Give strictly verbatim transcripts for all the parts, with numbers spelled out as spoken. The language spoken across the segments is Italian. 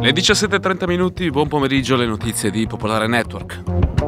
Le diciassette e trenta minuti, buon pomeriggio, le notizie di Popolare Network.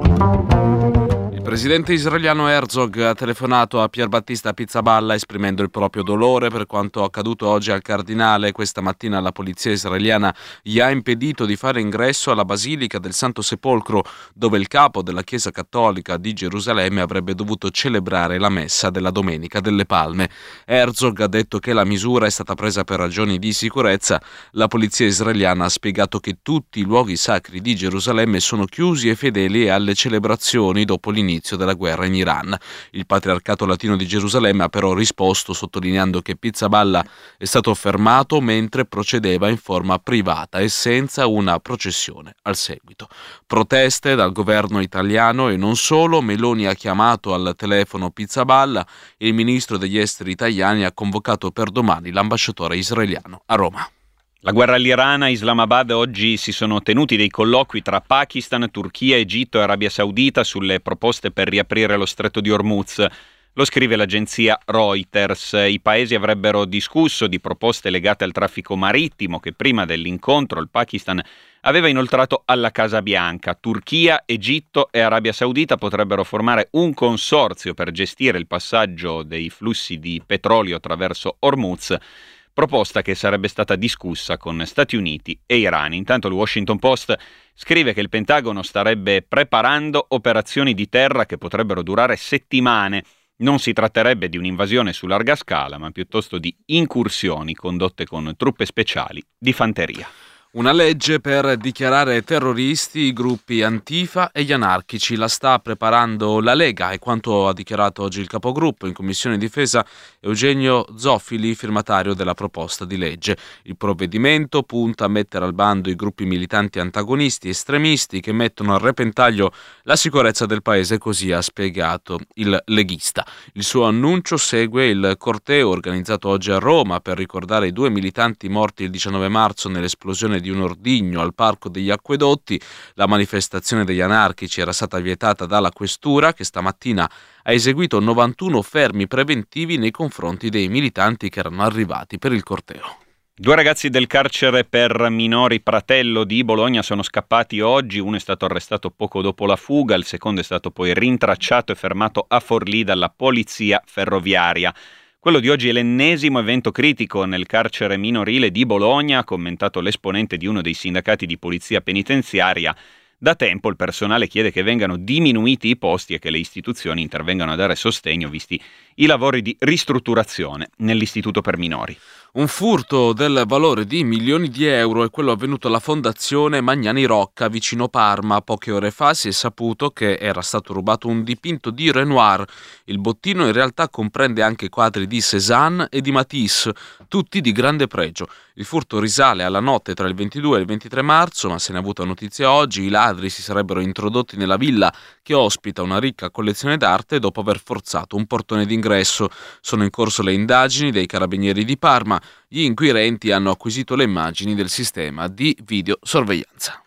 Il presidente israeliano Herzog ha telefonato a Pierbattista Pizzaballa esprimendo il proprio dolore per quanto accaduto oggi al cardinale. Questa mattina la polizia israeliana gli ha impedito di fare ingresso alla Basilica del Santo Sepolcro, dove il capo della Chiesa Cattolica di Gerusalemme avrebbe dovuto celebrare la messa della Domenica delle Palme. Herzog ha detto che la misura è stata presa per ragioni di sicurezza. La polizia israeliana ha spiegato che tutti i luoghi sacri di Gerusalemme sono chiusi ai fedeli alle celebrazioni dopo l'inizio della guerra in Iran. Il Patriarcato Latino di Gerusalemme ha però risposto sottolineando che Pizzaballa è stato fermato mentre procedeva in forma privata e senza una processione al seguito. Proteste dal governo italiano e non solo. Meloni ha chiamato al telefono Pizzaballa e il ministro degli esteri italiani ha convocato per domani l'ambasciatore israeliano a Roma. La guerra all'Iran, a Islamabad oggi si sono tenuti dei colloqui tra Pakistan, Turchia, Egitto e Arabia Saudita sulle proposte per riaprire lo stretto di Hormuz. Lo scrive l'agenzia Reuters. I paesi avrebbero discusso di proposte legate al traffico marittimo che prima dell'incontro il Pakistan aveva inoltrato alla Casa Bianca. Turchia, Egitto e Arabia Saudita potrebbero formare un consorzio per gestire il passaggio dei flussi di petrolio attraverso Hormuz, proposta che sarebbe stata discussa con Stati Uniti e Iran. Intanto il Washington Post scrive che il Pentagono starebbe preparando operazioni di terra che potrebbero durare settimane. Non si tratterebbe di un'invasione su larga scala, ma piuttosto di incursioni condotte con truppe speciali di fanteria. Una legge per dichiarare terroristi i gruppi Antifa e gli anarchici. La sta preparando la Lega, è quanto ha dichiarato oggi il capogruppo in Commissione Difesa Eugenio Zoffili, firmatario della proposta di legge. Il provvedimento punta a mettere al bando i gruppi militanti antagonisti estremisti che mettono a repentaglio la sicurezza del paese, così ha spiegato il leghista. Il suo annuncio segue il corteo organizzato oggi a Roma per ricordare i due militanti morti il diciannove marzo nell'esplosione di un ordigno al Parco degli Acquedotti. La manifestazione degli anarchici era stata vietata dalla questura, che stamattina ha eseguito novantuno fermi preventivi nei confronti dei militanti che erano arrivati per il corteo. Due ragazzi del carcere per minori Pratello di Bologna sono scappati oggi. Uno è stato arrestato poco dopo la fuga, il secondo è stato poi rintracciato e fermato a Forlì dalla polizia ferroviaria. Quello di oggi è l'ennesimo evento critico nel carcere minorile di Bologna, ha commentato l'esponente di uno dei sindacati di polizia penitenziaria. Da tempo il personale chiede che vengano diminuiti i posti e che le istituzioni intervengano a dare sostegno, visti i lavori di ristrutturazione nell'istituto per minori. Un furto del valore di milioni di euro è quello avvenuto alla Fondazione Magnani Rocca vicino Parma. Poche ore fa si è saputo che era stato rubato un dipinto di Renoir. Il bottino in realtà comprende anche quadri di Cézanne e di Matisse, tutti di grande pregio. Il furto risale alla notte tra il ventidue e il ventitré marzo, ma se ne è avuta notizia oggi. I ladri si sarebbero introdotti nella villa che ospita una ricca collezione d'arte dopo aver forzato un portone d'ingresso. Sono in corso le indagini dei carabinieri di Parma. Gli inquirenti hanno acquisito le immagini del sistema di videosorveglianza.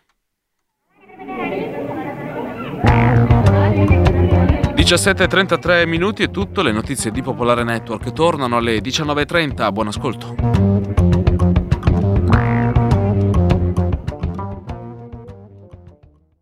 diciassette e trentatré minuti è tutto, le notizie di Popolare Network tornano alle diciannove e trenta. Buon ascolto.